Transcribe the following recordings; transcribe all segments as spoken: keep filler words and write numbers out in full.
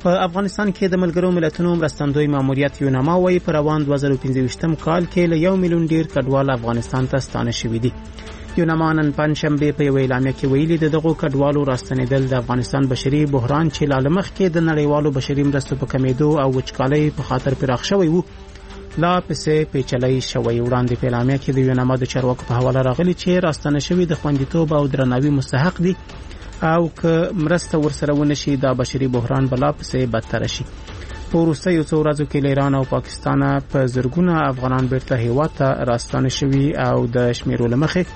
په افغانستان کې د ملګرو ملتونو مرستندوی ماموریت یوناما وايي په روان دوه زره پنځه ویشتم کال کې له یو میلیون ډیر کډوال افغانستان ته ستانه شوي دي. یوناما نن پنځشنبه په یوه اعلامیه کې ویلي د دغو کډوالو راستنېدل د افغانستان بشري بحران چې لا له مخکې د نړیوالو بشري مرستو په کمیدو او وچکالۍ په خاطر پراخ شوی وو لا پسې پیچلۍ شوی. وړاندې په اعلامیه کې د یوناما د چارواکو په حواله راغلي چې راستنه شوي د خوندیتوب او درناوي مستحق دي او که مرسته ورسره ونشي دا بشري بحران بلا پسې بدتر شي. په وروستیو څو ورځو کې له ایران او پاکستان په زرګونه افغانان بیرته هیواد ته راستانه شوي او د شمیرو له مخې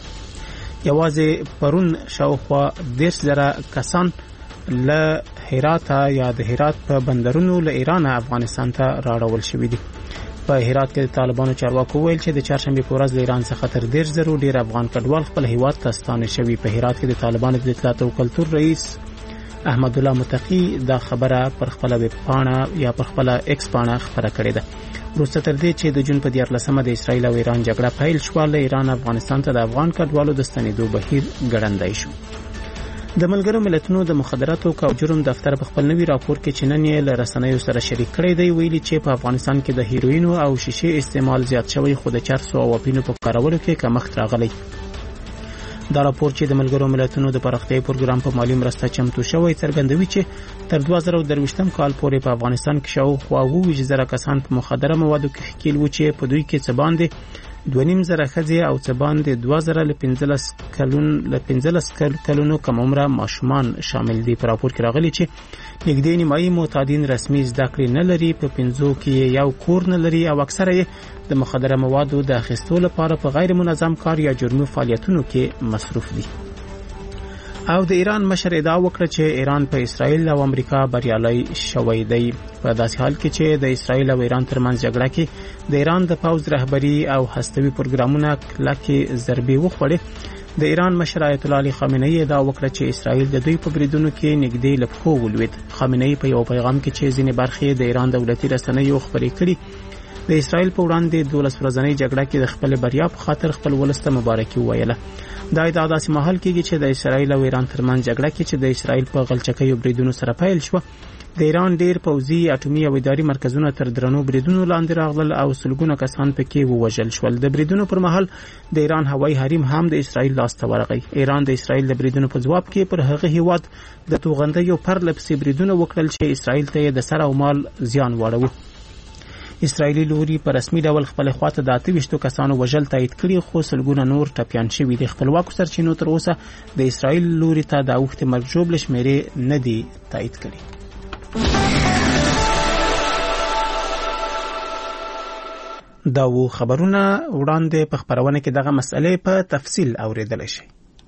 یوازې پرون شاوخوا دېرش زره کسان له هرات یا د هرات په بندرونو له ایران افغانستان ته راړول شوي دي. په هرات کې د طالبانو چارواکو ویل چې د چهارشنبه په ورځ له ایران څخه تر دېرش زره ډیر افغان کډوال خپل هیواد ته ستانه شوي. په هرات کې د طالبانو د اطلاعات او کلتور رئیس احمد الله متقی دا خبره پر خپل ویب پاڼه یا پر خپل ایکس پاڼه خبره کړې ده. وروسته تر دې چې د جون په دیارلسمه د اسرایل او ایران جګړه پیل شوه له ایران افغانستان ته د افغان کډوالو د ستنېدو بهیر ګړندی شو. د ملګرو ملتونو د مخدراتو او جرم دفتر په خپل نوي راپور کې چې نن یې له رسنیو سره شریک کړی دی ویلي چې په افغانستان کې د هیروینو او شیشې استعمال زیات شوی خو د چرسو او اپینو په کارولو کې کمښت راغلی. دا راپور چې د ملګرو ملتونو د پراختیايي پروګرام په مالی مرسته چمتو شوی څرګندوي چې تر دوه زره درویشتم کال پورې په افغانستان کې شاوخوا اووه ویشت زره کسان په مخدره موادو کې ښکیل وو چې په دوی کې څه باندې دوه نیم زره ښځې او څه باندې دوه زره له پنځلس کلون له پنځلس کلونو کم عمره ماشومان شامل دي. په راپور کې راغلي چې نږدې نیمایي معتادین رسمي زده کړې نه لري، په پنځو کې یو کور نه لري او اکثره یې د مخدره موادو د اخیستو لپاره په غیر منظم کار یا جرمي فعالیتونو کې مصروف دي. او د ایران مشر ادعا وکړه چې ایران په اسرائیل او امریکا بریالي شوی دی. په داسې حال کې چې د اسرائیل او ایران ترمنځ جګړه کې د ایران د پوځ رهبری او هستوي پروګرامونه کلکې ضربې وخوړې، د ایران مشر آیت الله علي خامنه‌ای ادعا وکړه چې اسرائیل د دوی په بریدونو کې نږدې له پښو ولوېد. خامنه‌ای په یو پیغام کې چې ځینې برخې د ایران دولتي رسنیو خبرې کړي د اسرائیل په وړاندې دولس ورځنۍ جګړه کې د خپل بریا په خاطر خپل ولسته مبارکي وویله. دا ادعا داسې مهال کېږي چې د اسرائیل او ایران ترمنځ جګړه کې چې د اسرائیل په غلچکیو بریدونو سره پیل شوه د ایران ډیر پوځي اټومي او اداري مرکزونه تر درنو بریدونو لاندې راغلل او سلګونه کسان پکې ووژل شول. د بریدونو پر مهال د ایران هوایي حریم هم د اسرائیل لاسته ورغی. ایران د اسرائیل د بریدونو په جواب کې پر هغه هیواد د توغندیو پرله پسې بریدونه وکړل چې اسرائیل ته د سر او مال زیان واړوه. اسرائیلی لوري په رسمي ډول خپل خواته د اته ویشتو کسانو وژل تایید کړي خو سلګونه نور ټپیان شوي دي. خپلواکو سرچینو تر اوسه د اسرائیل لوري ته د اوښتې مرګ ژوبلې شمیرې نه دي تایید کړي. دا و خبرونه. وړاندې په خبرونه کې دغه مسئله په تفصیل اوریدل شي.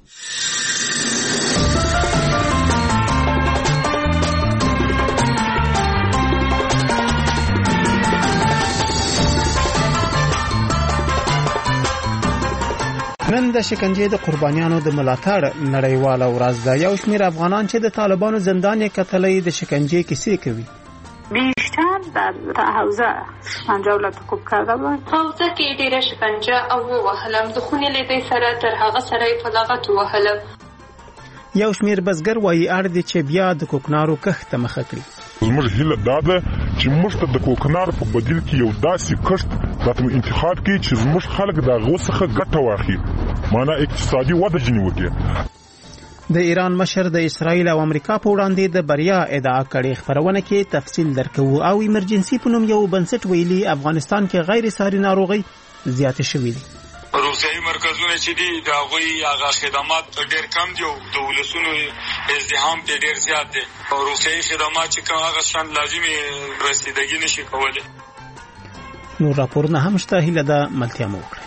نن د شکنجې د قربانیانو د ملاتړ نړیواله ورځ ده. یو شمېر افغانان چې د طالبانو زندان یې کتلی د شکنجې کیسې کوي. بیشتر در حوزه شکنجه و لطکوب کرده بود. حوزه کې ډیره شکنجه او وهلم د خونې له دې سره تر هغه سره یې په لغت وهلم. یو شمېر بزګر وایي اړ دی چې بیا د کوکنارو کښت ته مخه کړي. زموږ هیله دا ده چې موږ ته د کوکنارو په بدیل کې یو داسې کښت راته انتخاب کړي چې زموږ خلک د هغو څخه ګټه واخلي، معنا اقتصادي وده ځینې وکړي. د ایران مشر د اسرائیل او امریکا په وړاندې د بریا ادعا کړې. خبرونه کې تفصیل درکوو. او ایمرجنسي په نوم یو بنسټ ویلي افغانستان کې غیر ساري ناروغي زیاتې شوې دي. روغتیايي مرکزونه چې دي د هغوی هغه خدمات ډېر کم دي او د ولسونو ازدحام پې ډېر زیات دی. روغتیايي خدمات چې کوم هغه شان لازمي رسیدګي نشي کولی. نور راپورونه هم شته. هیله ده ملتیا مو وکړئ.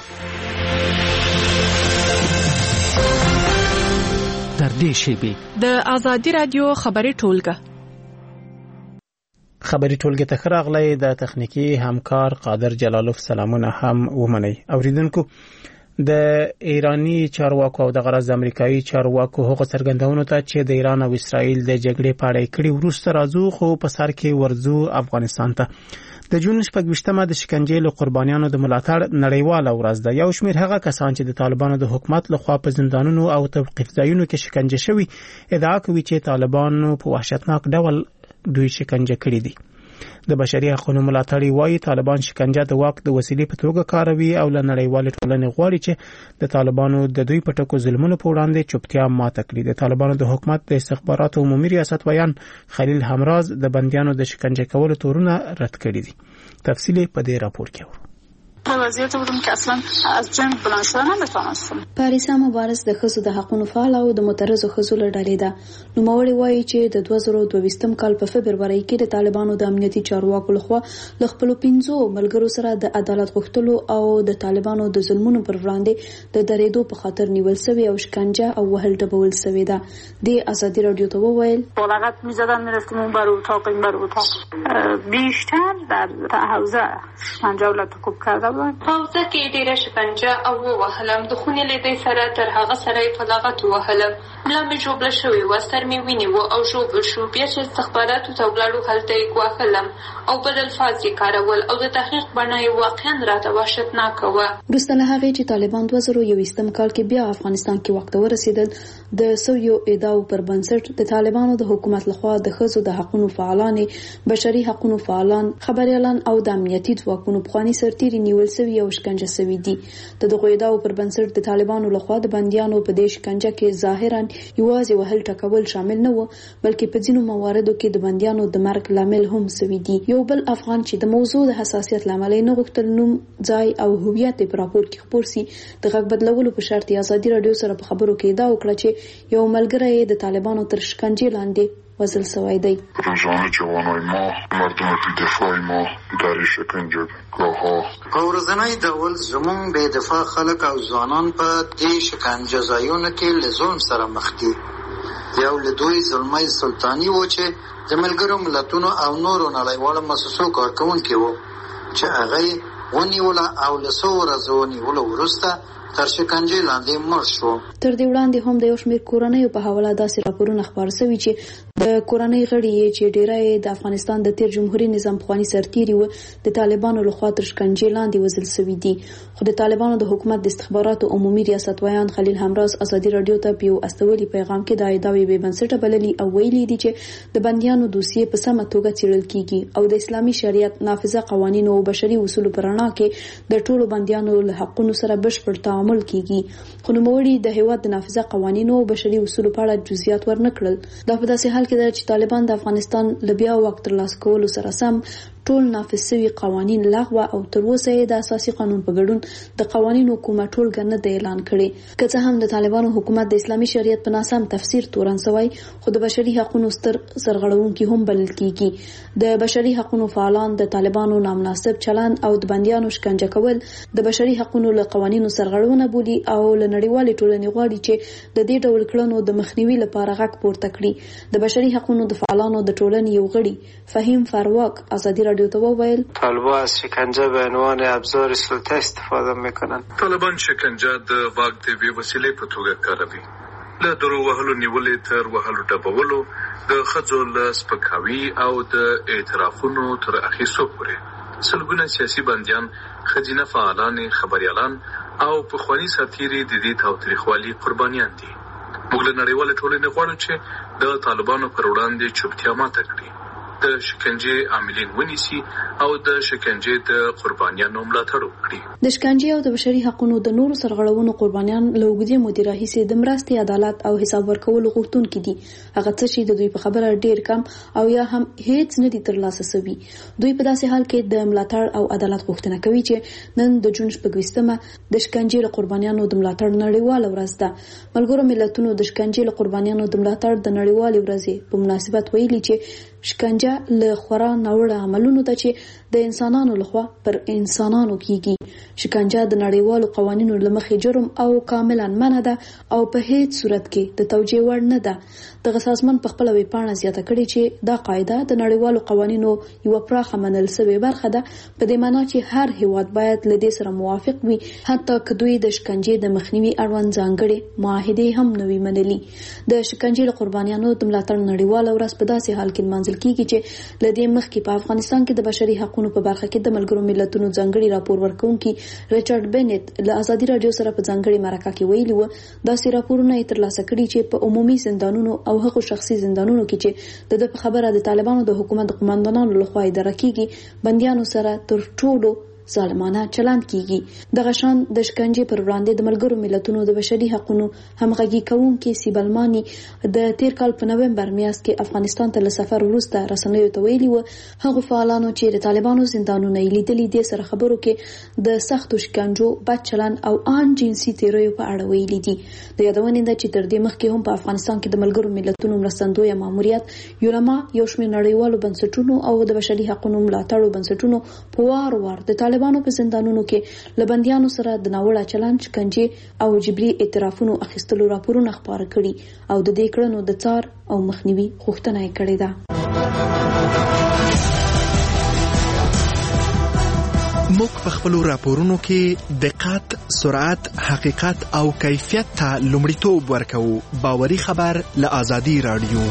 در دې شیبې د آزادي رادیو خبري ټولګه خبري ټولګه ته راغلی. د تخنیکی همکار قادر جلالوف سلامونه هم ومني. اوریدونکو د ایرانی چارواکو او د غرض امریکایي چارواکو هغه څرګندونو ته چې د ایران او اسرائیل د جګړې په اړه کړي وروسته راځو خو په سر کې ورځو افغانستان ته. د جون شپږویشتمه د شکنجې له قربانیانو د ملاتړ نړیواله ورځ ده. یو شمېر هغه کسان چې د طالبانو د حکومت لخوا په زندانونو او توقیف ځایونو کې شکنجه شوي ادعا کوي چې طالبانو په وحشتناک ډول دوی شکنجه کړي دي. د بشري حقوقو ملاتړي وایي طالبان شکنجه د واک د وسیلې په توګه کاروي او له نړیوال ټولنې غواړي چې د طالبانو د دوی په ټکو ظلمونو په وړاندې چوپتیا ماته کړي. د طالبانو د حکومت د استخباراتو عمومي ریاست ویان خلیل همراز د بندیانو د شکنجه کولو تورونه رد کړي دي. تفصیل په دې راپور کې ورو. وضعیت بودم که اصلا از جنگ بلند شدن نمیتونستم. پاریسا مبارز د ښځو د حقوقو فعال او د معترضو ښځو له ډلې ده. نوموړی وایي چې د دوه زره دوه ویشتم کال په فبروري کې د طالبانو د امنیتي چارواکو لخوا له خپل پنځو ملګرو سره د عدالت غوښتلو او د طالبانو د ظلمونو پر وړاندې د درېدو په خاطر نیول شوی او شکنجه او وهل ډبول شوی ده. د ازادي رادیو ته وویل بالغت می‌زدن می‌رفتیم اون بر اتاق این بر اتاق بیشتر در حوزه شکنجه و لطکوب کرده بود. حوزه کې ډیره شکنجه او وهلم د خونې لیدې سره تر هغه سره په لغت وهلم. ملا مې جوړه شوی و ستر مې ویني و او جوړ شو. بیا چې استخباراتو ته ولاړو هلته یې واخلم او بدل الفاظ یې کارول او د تحقیق بڼه یې واقعا راته وحشتناک و. وروسته له هغې چې طالبان دوه زره یوویشتم کال کې بیا افغانستان کې واک ته ورسېدل د سویو ادعاو پر بنسټ د طالبانو د حکومت لخوا د ښځو د حقوقو فعالان، بشري حقوقو فعالان، خبريالان او د امنیتي ځواکونو پخواني سرتیري نیول شوي او شکنجه شوي دي. د دغو ادعاو پر بنسټ د طالبانو لخوا د بندیانو په دې شکنجه کې ظاهرا یوازې وهل ټکول شامل نه و، بلکې په ځینو مواردو کې د بندیانو د مرګ لامل هم شوي دي. یو بل افغان چې د موضوع د حساسیت لامل نه غوښتل نوم، ځای او هویت په راپور کې خبر سي، د غږ بدلولو په شرط ازادي رادیو سره په خبرو کې ادعا وکړه چې یو ملګری د طالبانو تر شکنجه لاندې وزل سوی دی. رمضان جوانای ما، مردم بی دفاع ما در شکنجه گاه ها په ورځنی ډول زموږ بې دفاع خلک او ځوانان په دې شکنجه ځایونو کې له ظلم سره مخ دي. یو له دوی زلمی سلطاني و چې د ملګرو ملتونو او نورو نړیوالو مؤسسو کارکوونکي وو چې هغه ونیوله او له څو ورځو ونیولو وروسته تر شکنجه لاندې مړ شو. تر دې وړاندې هم د یو شمېر کورنیو په حواله داسې راپورونه خپاره شوي چې د کورنۍ غړي یې چې ډیری د افغانستان د تیر جمهوریت نظام پخواني سرتیري و د طالبانو لخوا تر شکنجې لاندې وزل شوي دي. خو د طالبانو د حکومت د استخباراتو عمومي ریاست ویان خلیل همراز ازادي رادیو ته په یو استولي پیغام کې د ادعاوې بې بنسټه بللي او ویلي دي چې د بندیانو دوسیې په سمه توګه څېړل کیږي او د اسلامي شریعت نافذه قوانینو او بشري اصولو په رڼا کې د ټولو بندیانو له حقونو سره بشپړ تعامل کیږي. خو نوموړي د هیواد د نافذه قوانینو او بشري اصولو په اړه جزئیات ورنکړل. دا په داسې حال کې ده چې طالبان د افغانستان له بیا واک ترلاسه کولو سره سم ټول نافذ شوي قوانین لغوه او تر اوسه یې د اساسي قانون په ګډون د قوانینو کومه ټولګه نه دی اعلان کړې. که څه هم د طالبانو حکومت د اسلامي شریعت په ناسم تفسیر تورن شوی، خو د بشري حقوقو ستر سرغړونکي هم بلل کیږي. د بشري حقوقو فعالان د طالبانو نامناسب چلند او د بندیانو شکنجه کول د بشري حقوقو له قوانینو سرغړونه بولي او له نړیوالې ټولنې غواړي چې د دې ډول کړنو د مخنیوي لپاره غږ پورته کړي. د بشري حقوقو د فعالانو د ټولنې یو غړي فهیم فاروق ازادي رادیو ته وویل طالبان از شکنجه به عنوان ابزار سلطه استفاده میکنن. طالبان شکنجه د واک د وی وسیلې په توګه کاروي. له درو وهلو نیولې تر وهلو ډبولو، د ښځو له سپکاوي او د اعترافونو تر اخیستو پورې سلګونه سیاسي بندیان، ښځینه فعالان، خبريالان او پخواني سرتیري د دې تاوتریخوالي قربانیان دي. موږ له نړیوالې ټولنې غواړو چې د طالبانو پر وړاندې چوپتیا ماته کړي، د شکنجې عاملین ونیسي او د شکنجې د قربانیانو ملاتړ وکړي. د شکنجې او د بشري حقوقو د نورو سرغړونو قربانیان له اوږدې مودې راهیسې د مرستې، عدالت او حساب ورکولو غوښتونکي دي. هغه څه چې د دوی په خبره ډیر کم او یا هم هیڅ نه دي ترلاسه شوي. دوی په داسې حال کې د ملاتړ او عدالت غوښتنه کوي چې نن د جون شپږویشتمه د شکنجې له قربانیانو د ملاتړ نړیواله ورځ ده. ملګرو ملتونو د شکنجې له قربانیانو د ملاتړ د نړیوالې ورځې په مناسبت ویلي چې شکنجه له خورا ناوړه عملونو ته چې د انسانانو لخوا پر انسانانو کیږي. شکنجه د نړیوالو قوانینو له مخې جرم او کاملا منع ده او په هیڅ صورت کې د توجیه وړ نه ده. دغه سازمان په خپله ویبپاڼه زیاته کړې چې دا قاعده د نړیوالو قوانینو یوه پراخه منل شوې برخه ده، په دې معنا چې هر هیواد باید له دې سره موافق وي، حتی که دوی د شکنجې د مخنیوي اړوند ځانګړې معاهدې هم نه وي منلي. د شکنجې له قربانیانو د ملاتړ نړیواله ورځ په داسې حال کې لمانځل کیږي چې له دې مخکې په افغانستان کې د بشري حقوقو حقوقو په برخه کې د ملګرو ملتونو ځانګړي راپور ورکونکي ریچارډ بنت له ازادي رادیو سره په ځانګړي مرکه کې ویلي و داسې راپورونه یې ترلاسه کړي چې په عمومي زندانونو او هغو شخصي زندانونو کې چې د په خبره د طالبانو د حکومت قوماندانانو لخوا اداره کیږي بنديانو سره تر ټولو ظالمانه چلند کیږي دغه شان د شکنجې پر وړاندې د ملګرو ملتونو د بشري حقوقو همغږي کوونکي سیبلماني د تیر کال په نومبر میاشت کې افغانستان ته له سفر وروسته رسنیو ته ویلي و هغه فعالانو چې د طالبانو زندانونه لیدلي دي سره خبرو کې د سختو شکنجو بد چلند او ان جنسي تیریو په اړه ویلي دي د یادونې ده چې تر دې مخکې هم په افغانستان کې د ملګرو ملتونو مرستندوی ماموریت یونما یو شمېر نړیوالو بنسټونو او د بشري حقوقو ملاتړو بنسټونو په وار وار د طالبانو په زندانونو کې لبنديانو سره د ناوړه چلند شکنجې او جبري اعترافونو اخیستلو راپورونه خبره کړي او د دې کړنو د څار او مخنیوي غوښتنه یې کړې ده. موږ په خپل راپورونو کې دقت، سرعت، حقیقت او کیفیت ته لومړیتوب ورکوو. باوري خبر له آزادي رادیو.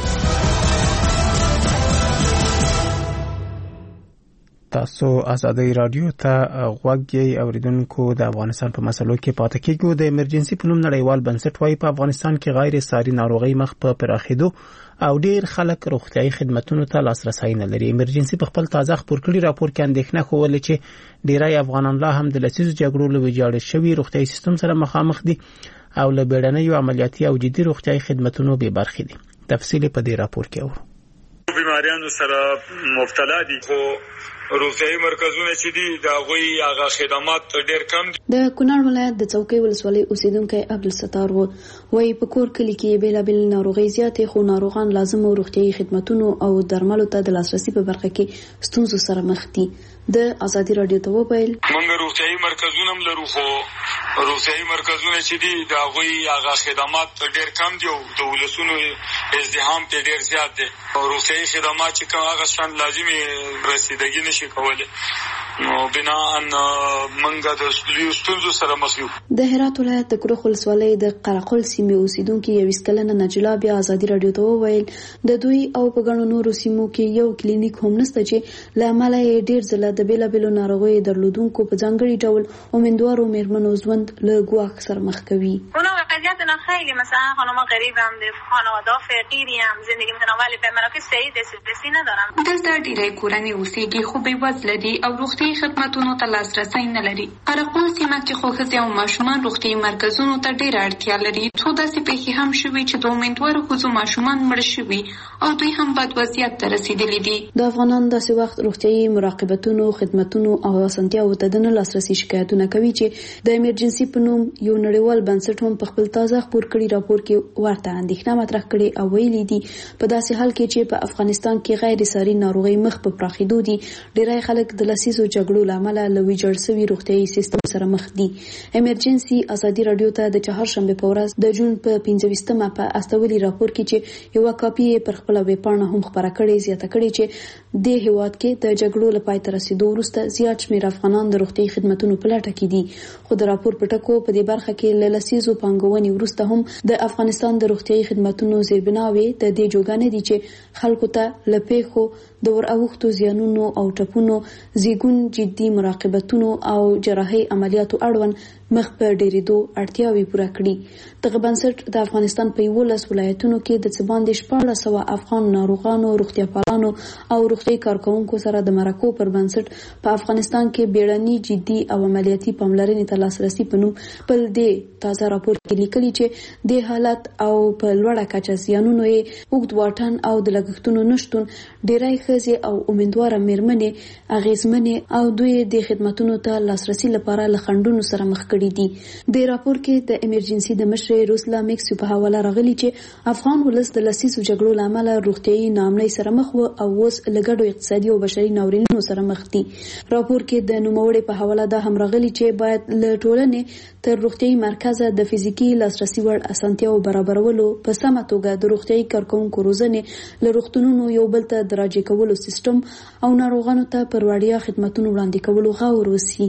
تاسو آزادی رادیو ته غوږی اوریدونکو د افغانستان په مسلو کې پاتې کېږو. د ایمرجنسي په نوم نړیوال بنسټ وايي په افغانستان کې غیر ساري ناروغي مخ په پراخېدو او ډیر خلک روغتيایي خدماتو ته لاسرسي نه لري. ایمرجنسي په خپل تازه خبر کړي راپور کې اندېښنه خوله چې ډیری افغانان لا هم د لسیزو جګړو له ویجاړ شوی روغتيایي سیستم سره مخامخ دي او له بیړنیو عملیاتي او جدي روغتيایي خدماتو به برخې دي. تفصیل په دې راپور کې اورو. بیماریانو سره مبتلا دي خو روغتيایي مرکزونه چې دي دا غوي هغه خدمات ډېر کم دي. د کونړ ولایت د څوکۍ ولسوالۍ اوسیدونکو عبدالستار و وايي په کور کلی کې بیلابل ناروغي زیاتې خو ناروغان لازم روغتيایي خدماتو او درملو ته د لاسرسي په برخه کې ستونزو سره مخ دي. د آزادي رادیو ته وویل موږ روغتيایي مرکزونه هم لرو خو روغتيایي مرکزونه چې دي دا غوي هغه خدمات ډېر کم دي او د ولسونو ازدحام په ډېر زیات دي. روغتيایي خدمات چې کوم هغه شان لازمي رسیدګي نشي کولای نو بنا ان منګه د ستونزو سره مخ یو. د هرات ولایت د کروخ ولسوالۍ د قرقل سیمې اوسیدونکو یو وسکلنه نجلا بیا آزادي رادیو ته وویل د دوی او په ګڼو نورو سیمو کې یو کلینیک هم نشته چې له امله یې ډیر ځله د بیلابلو ناروغیو درلودونکو په ځانګړي ډول امیدوارو میرمنو ژوند له ګواښ سره مخ کوي. وضعیتنا خیلی مثلا خانم غریبم ده خانواده فقیری هم زندگی میکنم ولی به مراکز صحیح دسترسی ندارم. دلته ډیری کورنۍ اوسېږي خو بې وزله دي او روغتیایي خدماتونو ته لاسرسی نه لري. قرقل سیمه کې خو ښځې او ماشومان روغتیایي مرکزونو ته ډېره اړتیا لري. څو داسې پیښې هم شوي چې د امیدوارو ښځو ماشومان مړه شوي او دوی هم بد وضعیت ته رسېدلي دي. د افغانانو داسې وخت روغتیایي مراقبتونو خدماتونو او اسانتیاوو ته د نه لاسرسي شکایتونه کوي چې د ایمرجنسي په نوم یو نړیوال بنسټ هم په خپل تازه خپور کړي راپور کې ورته اندېښنه مطرح کړې او ویلي دي په داسې حال کې چې په افغانستان کې غیر ساري ناروغي مخ په پراخېدو دي ډېری خلک د لسیزو جګړو له امله له ویجاړ شوي روغتیایي سیستم سره مخ دي. ایمرجنسي آزادي رادیو ته د چهارشنبه په ورځ د جون په پنځه ویشتمه په استولي راپور کې چې یو کاپي پر خپل ویبپاڼه هم خبره کړې زیاته کړې چې د هیواد کې د جګړو له پای ته رسیدو وروسته زیات شمېر افغانان د روغتیایي خدماتو په لټه کې دي. خو د راپور په ټکو په دې برخه کې له لسیزو پانګونې وروسته هم د افغانستان د روغتیایي خدماتو زیربناوي د دې جوګانې دي چې خلکو ته لپیخو د ور اوختو زیانونو او ټپونو زیګون جدي مراقبتونو او جراحي عملیاتو اړوند مخ په ډیریدو اړتیاوي پوره کړي. دغه بنسټ د افغانستان په یولس ولایتونو کې د څه باندې شپاړس سوه افغان ناروغانو روغتیا پالانو او روغتیایي کارکوونکو سره د مرکو پر بنسټ په افغانستان کې بیړني جدي او عملیاتي پاملرنې ته لاسرسي په نوم خپل د تازه راپور کې لیکلي چې د حالت او په لوړه کچه زیانونو یې اوږد واټن او د لګښتونو نشتون ډیری ښځې او امیدواره میرمنې اغیزمنې او دوی د خدماتو ته لاسرسي لپاره له خنډونو سره مخ کړي دي. د راپور کې د ایمرجنسي د مشر روسلا میکسیو په حواله راغلي چې افغان ولس د لسیزو جګړو له امله روغتیایي ناامنۍ سره مخ و او اوس له ګډو اقتصادي او بشري ناورینونو سره مخ دي. راپور کې د نوموړي په حواله دا هم راغلي چې باید له ټولنې تر روغتیایي مرکزه د فزیکي لاسرسي وړ اسانتیاو برابرولو په سمه توګه د روغتیایي کارکوونکو روزنې له روغتونونو یو بل ته د راجع کولو سیستم او ناروغانو ته پر وړیا خدماتو وړاندې کولو غوړ وسی.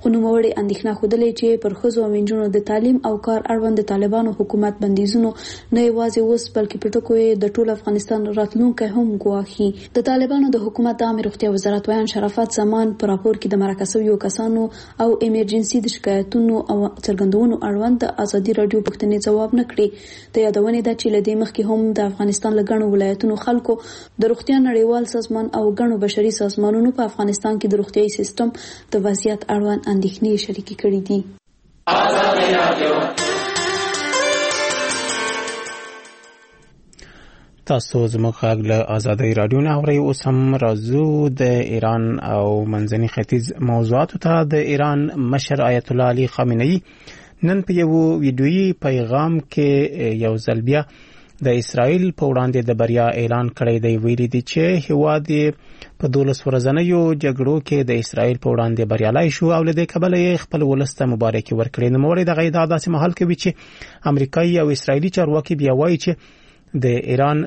خو نوموړي اندېښنه خوده چې پر ښځو او نجونو د تعلیم او کار اړوند د طالبانو حکومت بندیزونو نه یوازې اوس بلکې په ټکو یې د ټول افغانستان راتلونکی هم ګواښي. د طالبانو د حکومت د عامه روغتیا وزارت وایي شرافت زمان په راپور کې د مرکه شویو کسانو او ایمرجنسي د شکایتونو او څرګندونو اړوند د ازادي رادیو پوښتنې ځواب نه کړي. د یادونې ده چې له دې مخکې هم د افغانستان له ګڼو ولایتونو خلکو د روغتیا نړیوال سازمان او ګڼو بشري سازمانونو په افغانستان کې د روغتیايي سیستم د وضعیت اړوند اندېښنې شریکې کړې دي. تاسو زموږ غږ له آزادۍ رادیو نه اورئ. اوس هم راځو د ایران او منځني ختیځ موضوعاتو ته. د ایران مشر آیت الله علي خامنه‌ای نن په یو ویډیويي پیغام کې یو ځل بیا د اسرائیل په وړاندې د بریا اعلان کړی دی. ویلي دی چې هیواد په دولس ورځنیو جګړو کې د اسرائیل په وړاندې بریالي شو او له دې کبله یې خپل ولس ته مبارکي ورکړې. نوموړي دغه ادعا داسې مهال کوي چې امریکایي او اسرائیلي چارواکي بیا وایي چې د ایران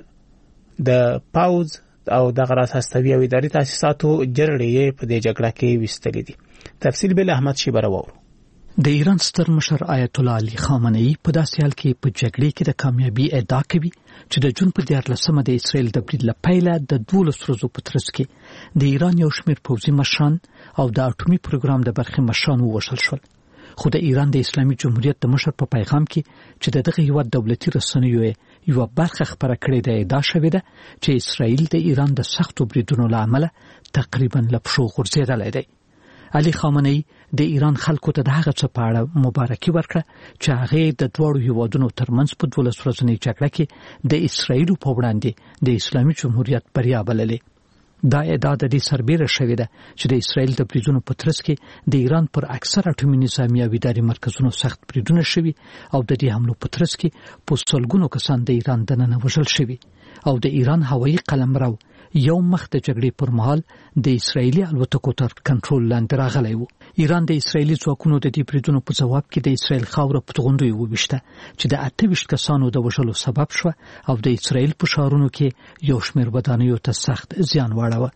د پاوز او دغه راس هستوي او اداري تاسیساتو جرړې په دې جګړه کې وستلې دي. تفصیل بل احمد شیبر وورو. د ایران ستر مشر آیت الله علي خامنه‌ای په داسې حال کې په جګړې کې د کامیابی ادعا کوي چې د جون په دیارلسمه د اسرائیل د برید له پیله د دولس ورځو په ترڅ کې د ایران یو شمېر پوځي مشران او د اټومي پروګرام د برخې مشران ووژل شول. خو د ایران د اسلامي جمهوریت د مشر په پیغام کې چې د دغه هیواد دولتي رسنیو یو برخه خبره کړې ده ادعا شوې ده چې اسرائیل د ایران د سختو بریدونو له امله تقریبا له پښو غورځېدلی دی. علي خامنه‌ای د ایران خلکو ته د هغه څه په اړه مبارکي ورکړه چې هغه د دوړو هیوادونو ترمنځ په دولس ورځنۍ جګړه کې د اسرائیل په وړاندې د اسلامي جمهوریت بریا بللې. دا ادعا د دې سربېره شوې ده چې د اسرائیل د بریدونو په ترڅ کې د ایران پر اکثر اټومي نظامي او اداري مرکزونو سخت بریدونه شوي او د دې حملو په ترڅ کې په سلګونو کسان د ایران دننه وژل شوي او د ایران هوایي قلمرو یو مخ د جګړې پر مهال د اسرائیلي الوتکو تر کنټرول لاندې راغلی و. ایران د اسرائیلي ځواکونو د دې بریدونو په ځواب کې د اسرائیل خاوره په توغندیو وویشته چې د اته ویشت کسانو د وژلو سبب شوه او د اسرائیل په ښارونو کې یو شمېر ودانیو ته سخت زیان واړوه.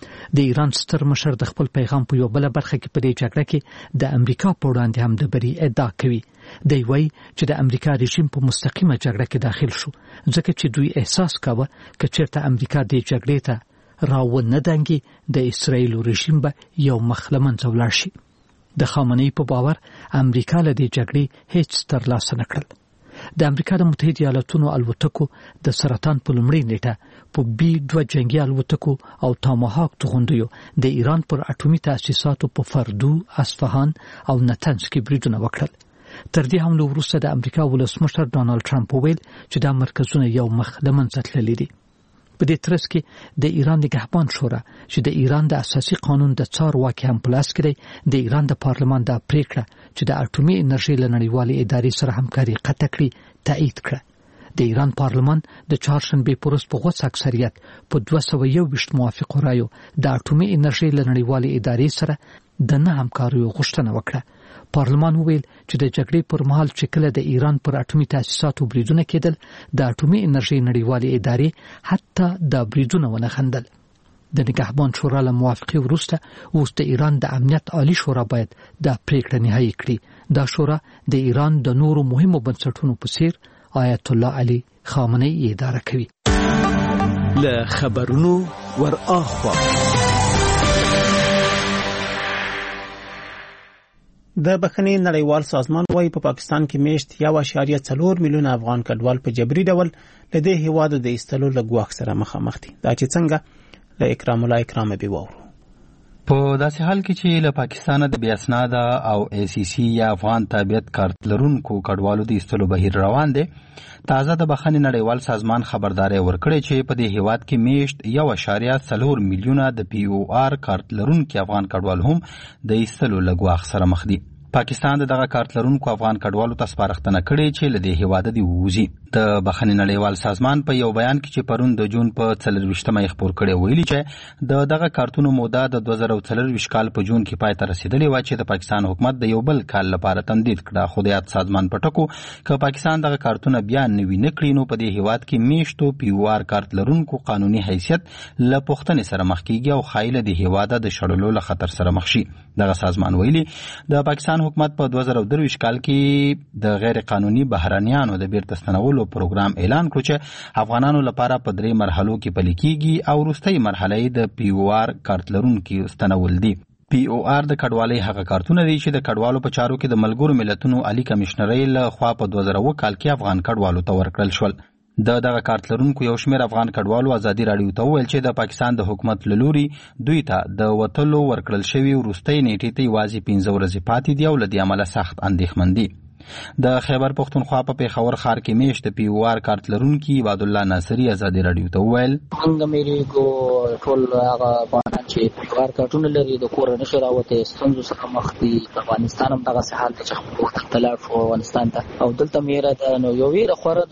د ایران ستر مشر د خپل پیغام په یو بل برخه کې په دې جګړه کې د امریکا په وړاندې هم د بری ادعا کوي. دی وایي چې د امریکا رژیم په مستقیمه جګړه کې داخل شو ځکه چې دوی احساس کاوه که چېرته امریکا دې جګړې ته راونه دنګي د اسرائیل رژیم به یو مخ له منځه ولاړ شي. د خامنه‌ای په باور امریکا له دې جګړې هیڅ ترلاسه نه کړل. د امریکا د متحده ایالاتونو الوتکو د سرطان په لومړۍ نیټه په بي دوه جنگي الوتکو او تاماهاک توغندیو د ایران پر اټومي تاسیساتو په فردو، اصفهان او نتنز کې بریدونه وکړل. تر دې حملو وروسته د امریکا ولسمشر ډانلډ ټرمپ وویل چې دا مرکزونه یو مخ له منځه تللي دي. په دې ترڅ کې د ایران نگهبان شورا چې د ایران د اساسي قانون د څار واک هم پلاس کړي د ایران د پارلمان د پریکړه چې د اټومي انرژي له نړیوالې ادارې سره همکاري قطع کړي تایید کړه. د ایران پارلمان د چهارشنبې پر ورځ په غوڅ اکثریت په دوه سوه یو ویشت موافقو رایو د اټومي انرژي له نړیوالې ادارې سره د نه همکاریو غوښتنه وکړه. پارلمان وویل چې د جګړې پر مهال چې کله د ایران پر اټومي تاسیساتو بریدونه کېدل د اټومي انرژي نړیوالې ادارې حتی د بریدونه ونه خندل. د نگهبان شورا له موافقې وروسته اوس د ایران د امنیت عالی شورا باید دا پریکړه نهایی کړي. دا شورا د ایران د نورو مهمو بنسټونو په څیر آیت الله علي خامنه‌ای اداره کوي. له خبرونو ور اخوا د بخښنې نړیوال سازمان وايي په پاکستان کې میشت یو اعشاریه څلور میلیونه افغان کډوال په جبري ډول له دې هیواد د ایستلو له ګواښ سره مخامخ دي. دا چې څنګه له اکرام الله اکرام به وورو. په داسې حال کې چې له پاکستان د بې اسناده او ای سی سی یا افغان تابعیت کارت لرونکو کډوالو د ایستلو بهیر روان دی، تازه د بخښنې نړیوال سازمان خبرداري ورکړې چې په دې هیواد کې میشت یو اعشاریه څلور میلیونه د پی او آر کارت لرونکو افغان کډوال هم د ایستلو له ګواښ سره مخ دي. پاکستان د دغه کارت لرونکو افغان کډوالو ته سپارښتنه کړې چې له دې هیواده دې ووځي. د بخښنې نړیوال سازمان په یو بیان کې چې پرون د جون په څلرویشتمه یې خپور کړی ویلي چې د دغه کارتونو موده د دوه زره څلرویشت کال په جون کې پای ته رسیدلې وه چې د پاکستان حکومت د یو بل کال لپاره تمدید کړه. خو د یاد سازمان په ټکو که پاکستان دغه کارتونه بیا نوي نه کړي نو په دې هیواد کې میشتو پی او آر کارت لرونکو قانوني حیثیت له پوښتنې سره مخ کیږي او ښایي له دې هیواده د شړلو له خطر سره مخ شي. دغه سازمان ویلي د پاکستان حکومت په دوه زره درویشت کال کې د غیر قانوني بهرانیانو د بیرته ستنولو پروګرام اعلان کړ چې افغانانو لپاره په درې مرحلو کې پلي کیږي او وروستۍ مرحله یې د پی او آر کارت لرونکي ستنول دي. پی او آر د کډوالۍ هغه کارتونه دي چې د کډوالو په چارو کې د ملګرو ملتونو عالی کمشنرۍ له خوا په دوه زره اووه کال کې افغان کډوالو ته ورکړل شول. د دغه کارت لرونکو یو شمېر افغان کډوالو ازادي راډیو ته وویل چې د پاکستان د حکومت له لوري دوی ته د وتلو ورکړل شوي وروستۍ نیټې ته یوازې پنځه ورځې پاتې دي او له دې امله سخت اندېښمن دي. د خیبر پښتونخوا په پیښور ښار کې میشت پی او آر کارت لرونکي عباد الله ناصري ازادي راډیو ته وویل څنګه مې کو ټول هغه افغانان چې پی او آر کارتونه لري د کور نه شراوته ستونزو سره مخ دي. افغانستان هم دغه حال ته چې خپل وخت تلار شو افغانستان ته او دلته میرا ته نو یو ویره خوره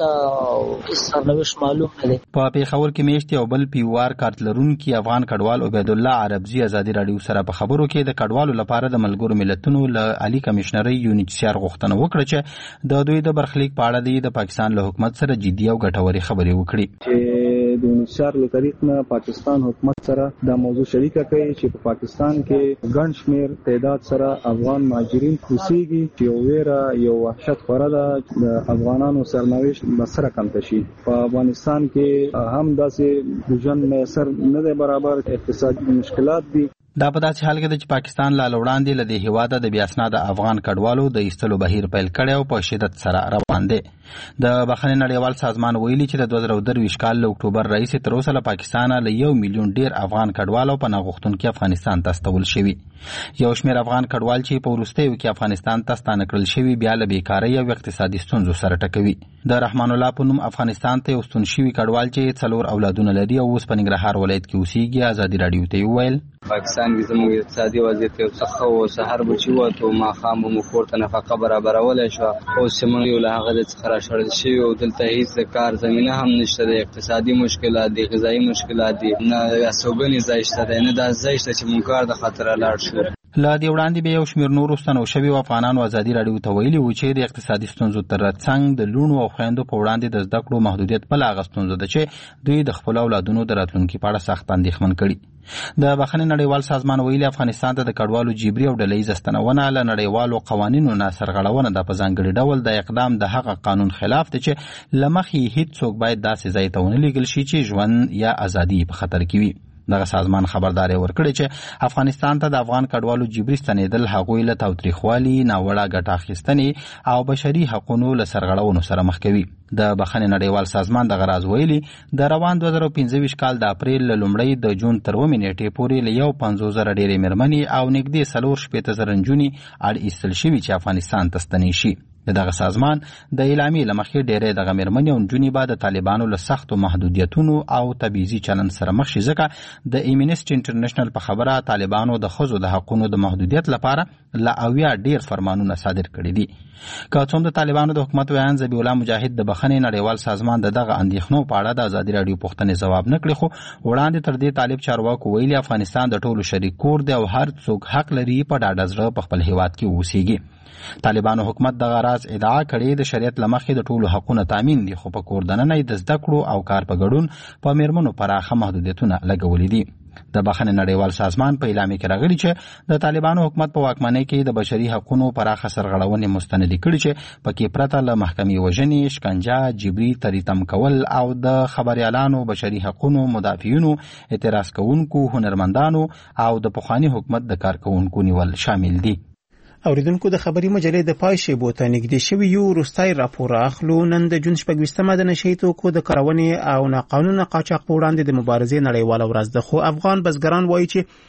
د سرنوشت معلوم نه دي. په پیښور کې میشت یو بل پی او آر کارت لرونکي افغان کډوال عبد الله عربزي ازادي راډیو سره په خبرو کې د کډوالو لپاره د ملګرو ملتونو له عالی کمشنرۍ یو ایچ سی آر غوښتنه وکړه چې د دوی د برخلیک په اړه د پاکستان له حکومت سره جدي او ګټورې خبرې وکړي چې د یو ایچ سی آر له طریق نه پاکستان حکومت سره د موضوع شریکه کوي چې په پاکستان کې ګڼ شمېر تعداد سره افغان مهاجرین اوسېږي چې یو ویره یو وحشت خوره ده د افغانانو سرنوشت به سره کمته شي. په افغانستان کې هم داسې ژوند میسر نه دی برابر، اقتصادي مشکلات دي. دا په داسې حال کې ده چې پاکستان لا وړاندې له دې هېواده د بې اسناده افغان کډوالو د ایستلو بهیر پیل کړی او په شدت سره روان دی. د بخښنې نړیوال سازمان ویلي چې د دوه زره درویشت کال له اکتوبر راهیسې تر اوسه له پاکستانه له یو میلیون ډېر افغان کډوال او پناه غوښتونکي افغانستان ته استول شوي. یو شمېر افغان کډوال چې په وروستیو کې افغانستان ته ستانه کړل شوي بیا له بېکارۍ او اقتصادي ستونزو سره ټکوي. د رحمان الله په نوم افغانستان ته یو ستون شوي کډوال چې څلور اولادونه لري او اوس په ننګرهار ولایت کې اوسېږي ازادي راډیو ته وویل پاکستان کې زموږ اقتصادي وضعیت یو څه ښه و، سهار به چې ووتو ماښام به مو کور ته نفقه برابرولی شوه. اوس چې موږ یو له هغه څخه راشړل شوي او دلته هېڅ د کار زمینه هم نشته دی. اقتصادي مشکلات دي، غذایي مشکلات دي، نه استوګنې ځای شته دی، نه دا ځای شته چې موږ کار د خطره لاړ شو. له دې وړاندې به یو شمېر نورو ستنو شویو افغانانو ازادي راډیو ته ویلي وو چې د اقتصادي ستونزو تر څنګ د لوڼو او خویندو په وړاندې د زده کړو محدودیت بله هغه ستونزه ده چې دوی د خپلو اولادونو د راتلونکي په اړه سخت اندېښمن کړي. د بخښنې نړیوال سازمان ویلي افغانستان ته د کډوالو جبري او ډلهییزه ستنونه له نړیوالو قوانینو نه سرغړونه ده. په ځانګړي ډول د اقدام د هغه قانون خلاف دی چې له مخې هیڅوک باید داسې ځای ته ونه لیږل شي چې ژوند یا ازادي په خطر کې وي. دغه سازمان خبرداری ورکړی چې افغانستان ته د افغان کډوالو جبري ستنېدل هغوی له تاوتریخوالي، ناوړه ګټه اخیستنې او بشري حقونو له سرغړونو سره مخ کوي. د بخښنې نړیوال سازمان دغه راز ویلي د روان دوه زره پنځه ویشت کال د اپریل له لومړۍ د جون تر اوومې نیټې پورې له یو پنځوس زره ډېرې مېرمنې او نږدې څلور شپېته زره نجونې اړ ایستل شوي چې افغانستان ته ستنې شي. د دغه سازمان د اعلامیې له مخې ډېری دغه مېرمنې او نجونې به د طالبانو له سختو محدودیتونو او تبعیضي چلند سره مخ شي، ځکه د ایمنسټي انټرنیشنل په خبره طالبانو د ښځو د حقونو د محدودیت لپاره له اویا ډېر فرمانونه صادر کړي دي. که څوم د طالبانو د حکومت ویان ذبیح الله مجاهد د بخښنې نړیوال سازمان د دغه اندېښنو په اړه د ازادي راډیو پوښتنې ځواب نه کړي، خو وړاندې تر دې طالب چارواکو ویلي افغانستان د ټولو شریک کور دی او هر څوک حق لري په ډاډه زړه په خپل هېواد کې اوسېږي. طالبانو حکومت دغه راز ادعا کړې د شریعت له مخې د ټولو حقونه تامین دي، خو په کور دننه یې د زده کړو او کار په ګډون په مېرمنو پراخه محدودیتونه لګولي دي. د بخښنې نړیوال سازمان په اعلامیه کې راغلي چې د طالبانو حکومت په واکمنۍ کې د بشري حقونو پراخه سرغړونې مستندې کړي چې پکې پرته له محکمې وژنې، شکنجه، جبري تریتم کول او د خبریالانو، بشري حقونو مدافعینو، اعتراض کوونکو، هنرمندانو او د پخواني حکومت د کارکوونکو نیول شامل دي. اوریدونکو د خبري مجلې د پای شیبو ته نږدې شوي یو وروستی راپور اخلو. نن د جون شپږویشتمه د نشه یي توکو د کارونې او ناقانونه قاچاق په وړاندې د مبارزې نړیواله ورځ ده، خو افغان بزګران وایي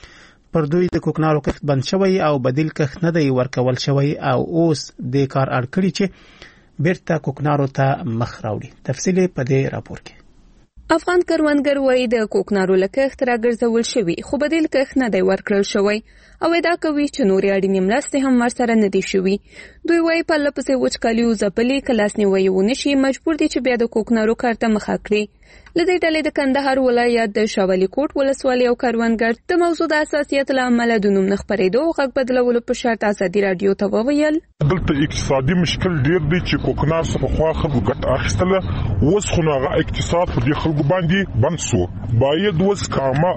چې پر دوی د کوکنارو کښت بند شوی او بدیل کښت نه دی ورکول شوی او اوس د کار اړ کړي چې بیرته کوکنارو ته مخ راوړي. تفصیل په دې راپور کې. افغان کروندګر وایي د کوکنارو له کښت راګرځول شوي خو بدیل کښت نه دی ورکړل شوی او ادعا کوي چې نورې اړینې مرستې هم ورسره نه دي شوي. دوی وایي پرله پسې وچکالي او ځپلې که لاسنیوی ونه شي مجبور دي چې بیا د کوکنارو کار ته مخه کړي. له دې ډلې د کندهار ولایت د شاولي کوټ ولسوالۍ یو کروندګر د موضوع د حساسیت له امله د نوم نه خپرېدو او غږ بدلولو په شرط ازادي راډیو ته وویل دلته اقتصادي مشکل ډېر دی چې کوکنار څخه پخوا خلکو ګټه اخیستله، اوس خو نو هغه اقتصاد په دې خلکو باندې بند سو. باید اوس کامه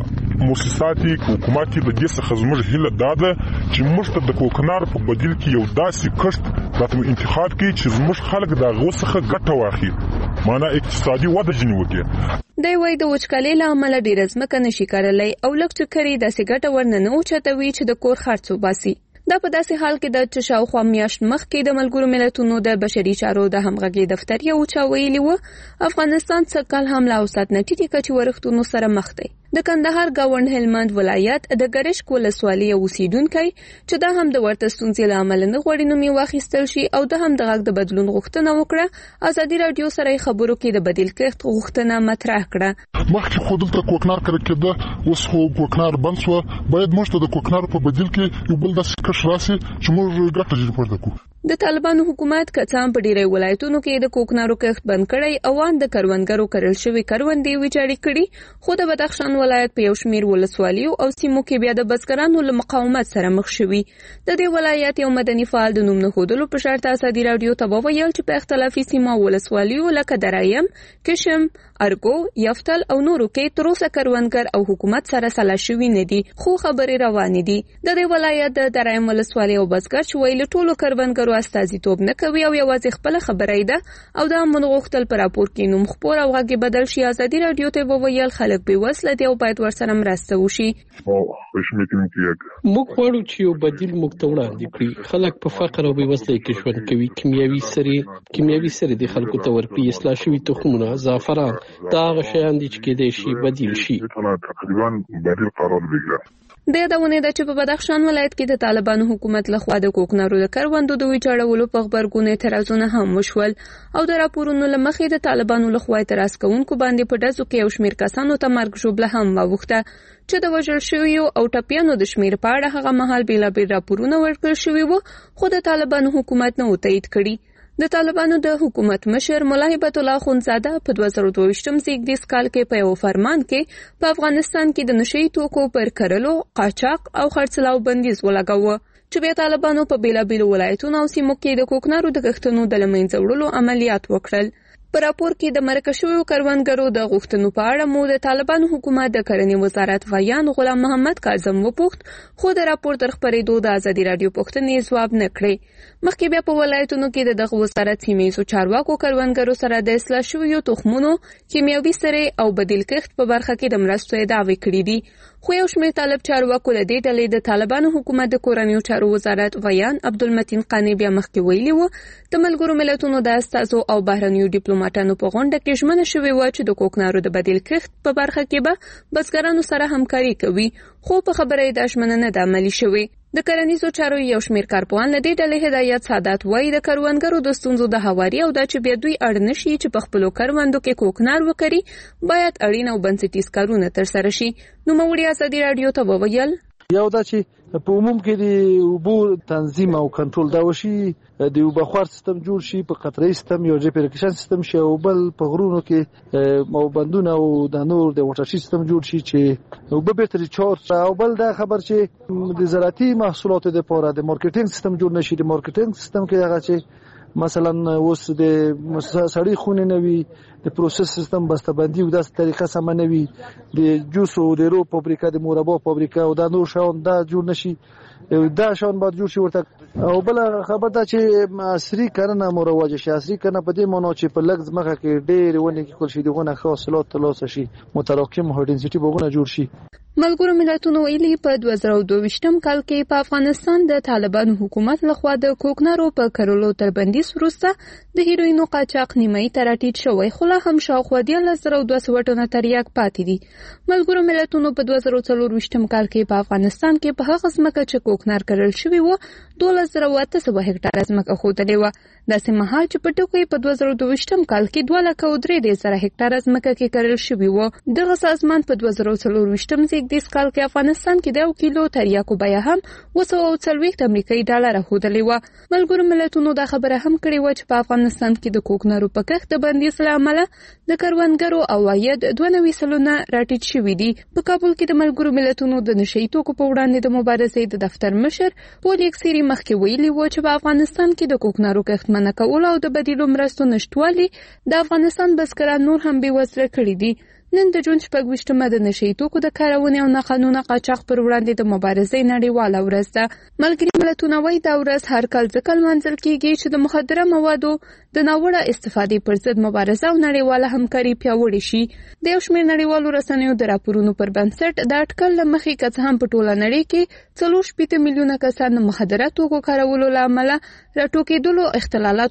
مؤسساتي حکومتي د دې څخه زموږ هیله دا ده چې موږ ته د کوکنار په بدیل کې یو داسې کښت راته انتخاب کړي چې زموږ خلک د هغو څخه ګټه واخلي، معنا اقتصادي وده ځینې وکړي. دی وایي د وچکالۍ له امله ډېره ځمکه نشي کرلی او لږ چې کري داسې ګټه ورنه نه اوچتوي چې د کور خرڅ وباسي. دا په داسې حال کې ده چې شاوخوا میاشت مخکې د ملګرو ملتونو د بشري چارو د همغږۍ دفتر یو چا ویلي و افغانستان څه کال هم له اوسط نه ټیټې کچې ورښتونو سره مخ دی. د کندهار ګاونډ هلمند ولایت د ګرشک ولسوالۍ اوسیدونکی چې دا هم د ورته ستونزې له امله نه غواړي نوم یې واخیستل شي او د هم د غږ د بدلون غوښتنه وکړه، ازادي راډیو سره خبرو کې د بدیل کښت غوښتنه مطرح کړه. مخکې خو دلته کوکنار کرل کېده، اوس خو کوکنار بند شو، باید موږ ته د کوکنار په بدیل کې یو بل داسې کښت راسي چې موږ ګټه جوړ پورته کړو. د طالبانو حکومت کڅام په ډیری ولایتونو کې د کوکنارو کښت بند کړی او ان د کروندګرو کرل شوی کروندې ویجاړې کړي، خو د بدخشان ولایت په یو شمیر ولسوالیو او سیمو کې بیا د بزګرانو له مقاومت سره مخ شوي. د دې ولایت یو مدني فعال د نوم نه ښودلو په شرط ازادي راډیو ته وویل چې په اختلافي سیمه ولسوالیو لکه درایم، کشم، ارګو، یفتل او نورو کې تر اوسه کروندګر او حکومت سره سلا شوي نه دي، خو خبرې روانې دي. د دې ولایت د درایم ولسوالۍ او بزګر چې ویل ټولو کروندګرو استازیتوب نه کوي او یوازې خپل خبرې ده او دا موږ غوښتل پر راپور کې نوم خپور او غږ بدل شي. ازادي راډیو ته وویل خلک به وسله دی او باید ورسره مرسته وشي. موږ غواړو چې یو بدیل موږ ته وړاندې کړي. خلک په فقر او بېوزلۍ کې ژوند کوي. کیمیاوي سرې کیمیاوي سرې د خلکو ته ورکړي. اصلاح شوي تخمونه، زعفران، دا هغه شیان دي چې کېدای شي بدیل شي. تقریبا بدیل قرار بگیره. د یادونه ده چې په بدخشان ولایت کې د طالبانو حکومت لخوا د کوکنارو د کروندو د ویجاړولو په خبرګون اعتراضونه هم وشول او د راپورونو له مخې د طالبانو لخوا اعتراض کوونکو باندې په ډزو کې یو شمېر کسانو ته مرګ ژوبله هم واوښته چې د وژل شویو او ټپیانو د شمېر په اړه هغه مهال بېلابېل راپورونه ورکړل شوي وو، خو د طالبانو حکومت نه و تایید کړي. د طالبانو د حکومت مشر ملا هیبت الله خونزاده په دوه زره دوه زیږدیز کال کې په یو فرمان کې په افغانستان کې د نشئی توکو پر کرلو، قاچاق او خرڅلاو بندیز ولګاوه چې بیا طالبانو په بیلابیلو ولایتونو او سیمو کې د کوکنارو د کښتونو د له منځه وړلو عملیات وکړل. په راپور کې د مرکه شویو کروندګرو د غوښتنو په اړه مو د طالبانو حکومت د کرنې وزارت ویان غلام محمد کاظم وپوښت، خو د راپور تر خپرېدو د ازادي راډیو پوښتنې ځواب نه کړی. مخکې بیا په ولایتونو کې د دغه وزارت سیمهییزو چارواکو کروندګرو سره د اصلاح شویو تخمونو، کیمیاوي سرې او بدیل کښت په برخه کې د مرستو ادعاوې کړي دي، خو یو شمېر طالب چارواکو له دې ډلې د طالبانو حکومت د کورنیو چارو وزارت ویان عبدالمتین قانی بیا مخکې ویلي وو د ملګرو ملتونو د استازو او بهرنیو ډیپلوماټانو په غونډه کې ژمنه شوې وه چې د کوکنارو د بدیل کښت په برخه کې به بزګرانو سره همکاري کوي، خو په خبره یې دا ژمنه نه ده عملي شوې. د کرنیزو چارو یو شمېر کارپوهان له دې ډلې هدایت سادات وایي د کروندګرو د ستونزو د هواري او دا چې بیا دوی اړ نه شي چې په خپلو کروندو کې کوکنار وکړي، باید اړین او بنسټیز کارونه ترسره شي. نوموړي ازادي راډیو ته وویل یو دا چې په عموم کې د اوبو تنظیم او کنټرول دا وشي، د اوبه خوار سیستم جوړ شي، په قطره‌ای سیستم یو ډریپ اریګیشن سیستم شي، او بل په غرونو کې او بندونه او د نور د واټر سیستم جوړ شي چې اوبه به تر چور، او بل دا خبر چې د زراعتي محصولاتو لپاره د مارکیټینګ سیستم جوړ نشي. د مارکیټینګ سیستم کې هغه چې مثلا اوس د سړی خونې نه وي، د پروسس سیستم بسته‌بندي او داسې طریقه سم نه وي، د جوس او د رو فابریکه، د مربا فابریکه او د نور شاون دا جوړ نشي، دا شاون باید جوړ شي ورته. او بل خبر دا چې عصري کرنه مروج شي. عصري کرنه په دې معنی چې په لږ ځمکه کې ډېر ونې کې کول شي، دغه حاصلات ترلاسه شي، متراکم هاي ډنسټي بغونه جوړ شي. ملګرو ملتونو ویلي په دوه زره دوه کال کې په افغانستان د طالبانو حکومت لخوا د کوکنارو په کرلو تر بندیز وروسته د هیروینو قاچاق نیمایي ته راټیټ شوی، خو لا هم شاوخوا دیارلس زره دوه سوه ټنه تریاک پاتې دي. ملګرو ملتونو په دوه زره څلور کال کې په افغانستان کې په هغه ځمکه چې کوکنار کرل شوي وو دولس زره اته سوه هکټاره ځمکه ښودلې وه، داسې مهال چې په ټکو په دوه زره دوه کال کې دوه لکه او درې دېرش زره هکټاره ځمکه کې کرل شوي وو. دغه سازمان په دوه زره څلور زیږدیز کال کې افغانستان کې د یو کیلو تریاکو بیه هم اوه سوه او څلوېښت امریکایي ډالره ښودلې وه. ملګرو ملتونو دا خبره هم کړې وه چې په افغانستان کې د کوکنارو په کښت د بندیز له امله د کروندګرو عواید دوه نوي سلنه راټیټ شوي دي. په کابل کې د ملګرو ملتونو د نشئی توکو په وړاندې د مبارزې د دفتر مشر پول یکسیري مخکې ویلي وو چې په افغانستان کې د کوکنارو کښت منع کول او د بدیلو مرستو نشتوالي د افغانستان بزګران نور هم بېوزله کړي دي. نن د جون شپږویشتمه د نشي توکو د کارونې او ناقانونه قاچاق پر وړاندې د مبارزې نړیواله ورځ ده. ملګري ملتونه وايي دا ورځ هر کال ځکه لمانځل کیږي چې د مخدره موادو د ناوړه استفادې پر ضد مبارزه او نړیواله همکاري پیاوړې شي. د یو شمېر نړیوالو رسنیو د راپورونو پر بنسټ د اټکل له مخې که څه هم په ټوله نړۍ کې څلور شپېته میلیونه کسان د مخدره توکو کارولو له امله راټوکېدلو اختلالات